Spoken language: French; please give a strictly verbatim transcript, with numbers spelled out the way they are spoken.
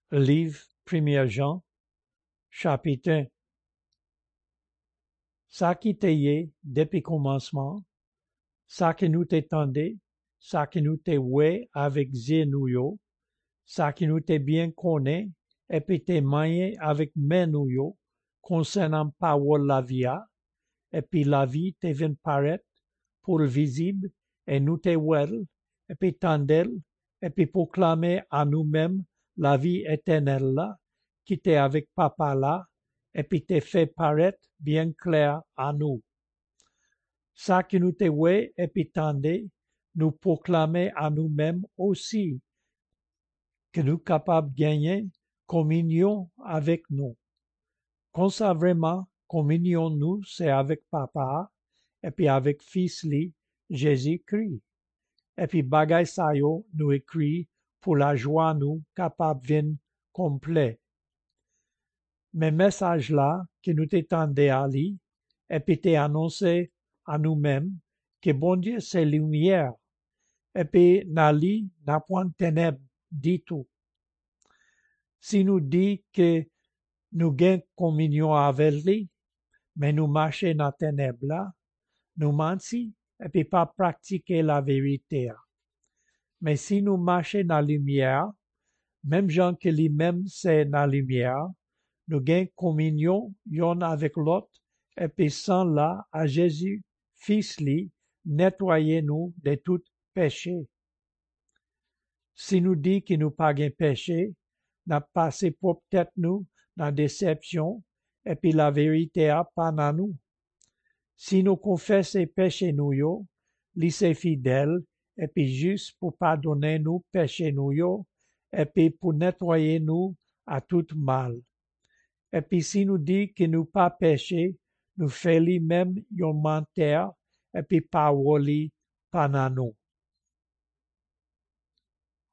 Livre premier Jean, chapitre un. Ça qui te y depuis commencement, ça qui nous t'étendait, ça qui nous t'est ouais avec zé nous yo, ça qui nous t'est bien connaît, et puis t'es maillé avec men nous yo, concernant parole la via, et puis la vie te vient paraître pour le visible, et nous t'es well, et puis tendel, et puis proclamer à nous-mêmes la vie éternelle là, qui t'est avec papa là, et puis t'est fait paraître bien clair à nous. Ça qui nous t'est ouais, et puis tendez, nous proclamer à nous-mêmes aussi, que nous capables de gagner communion avec nous. Qu'on sait vraiment, communion nous, c'est avec papa, et puis avec fils li, Jésus-Christ. Et puis bagay sa yo nous écrit pour la joie nous capable vin complet. Mais message là que nous t'étendons à lui, et puis t'es annoncé à nous-mêmes que bon Dieu c'est lumière, et puis n'a li n'a point de ténèbres du tout. Si nous dit que nous gagnons communion avec lui, mais nous marchons dans les ténèbres là, nous mentons et puis pas pratiquer la vérité. Mais si nous marchons dans la lumière, même gens que lui-même c'est dans la lumière, nous gagnons communion l'un avec l'autre, et puis sans là à Jésus, Fils lui, nettoyez-nous de tout péché. Si nous dit que nous pas gain péché, n'a passé pour peut-être nous dans déception, et puis la vérité a pas dans nous. Si nous confessons péché nous yo, lui c'est fidèle, et puis juste pour pardonner nous péché nous yo, et puis pour nettoyer nous à tout mal. Et puis si nous dit que nous pas péché, nous fait lui-même yon menteur, et puis parole pas dans nous.